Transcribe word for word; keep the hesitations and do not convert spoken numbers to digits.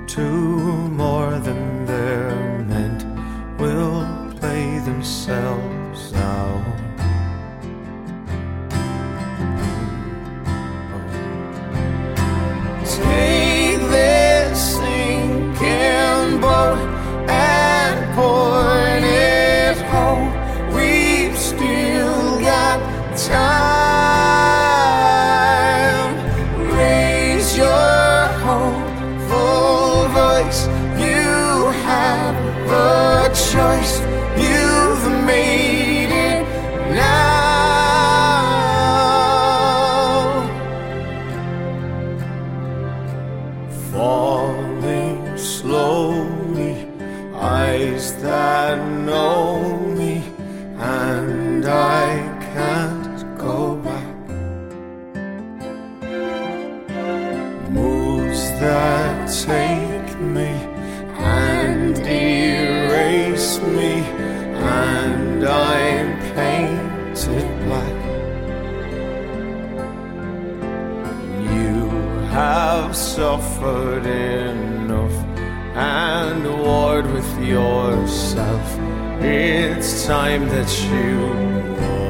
to more than they're meant will play themselves out. Take this sinking boat and point it home. We've still got time. Raise your hopeful voice. You have a choice. You've made it now. Falling slowly, eyes that know me, and I can't go back. Moves that take me and erase me, and I'm painted black. You have suffered enough and warred with yourself. It's time that you